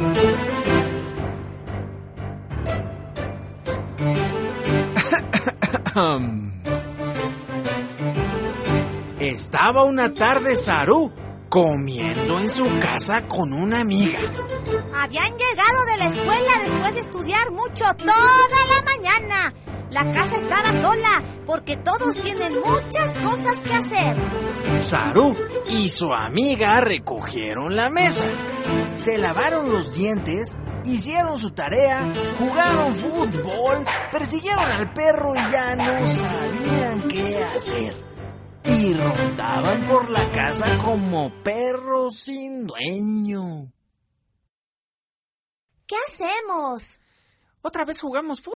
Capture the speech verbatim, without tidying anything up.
Estaba una tarde Saru comiendo en su casa con una amiga. Habían llegado de la escuela después de estudiar mucho toda la mañana. La casa estaba sola porque todos tienen muchas cosas que hacer. Saru y su amiga recogieron la mesa, se lavaron los dientes, hicieron su tarea, jugaron fútbol, persiguieron al perro y ya no sabían qué hacer. Y rondaban por la casa como perros sin dueño. ¿Qué hacemos? Otra vez jugamos fútbol.